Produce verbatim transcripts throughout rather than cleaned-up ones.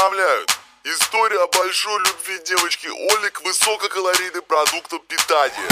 представляют история большой любви девочки Оли к высококалорийным продуктам питания.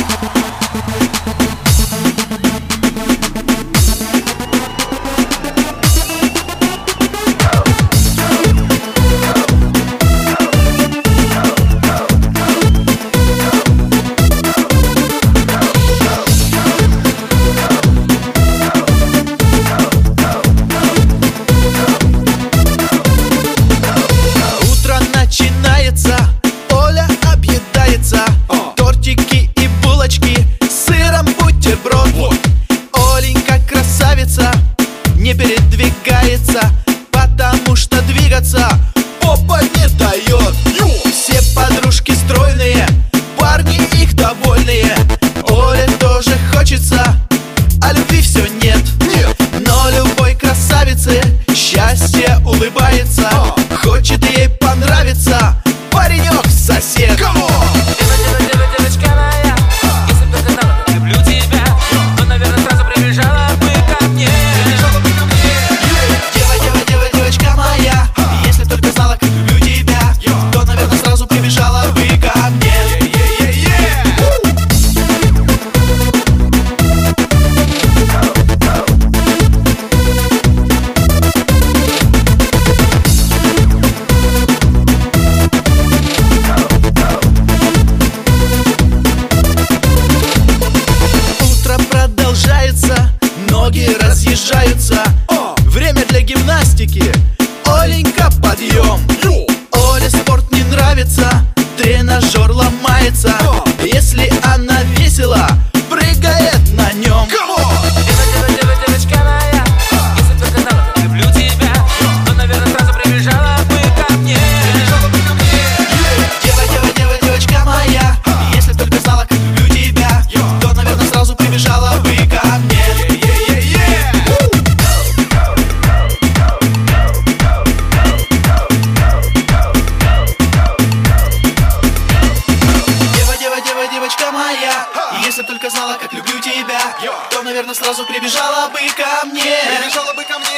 Оля объедается, тортики и булочки, сыром бутерброд. Оленька красавица, не передвигается, потому что двигаться попа не дает. Все подружки стройные, парни их довольные. Оле тоже хочется, а любви все нет. Но любой красавице счастье улыбается, хочет ей понравиться паренек сосед. Девочка моя, если бы ты знала, как люблю тебя, то, наверное, сразу прибежала бы ко мне. Дева, дева, дева, девочка моя, если только знала, как люблю тебя, то, наверное, сразу прибежала бы ко мне. Ноги разъезжаются, время для гимнастики, Оленька, подъем. Оле спорт не нравится, тренажер ломается, если она весела, прыгает на нем. Девочка моя, если бы ты знала, как люблю тебя, то, наверное, сразу прибежала бы ко мне. Дева, дева, дева, девочка моя, если только знала, как люблю тебя, то, наверное, сразу прибежала бы ко мне. Девочка моя, если только знала, как люблю тебя, то, наверное, сразу прибежала бы ко мне. Прибежала бы ко мне.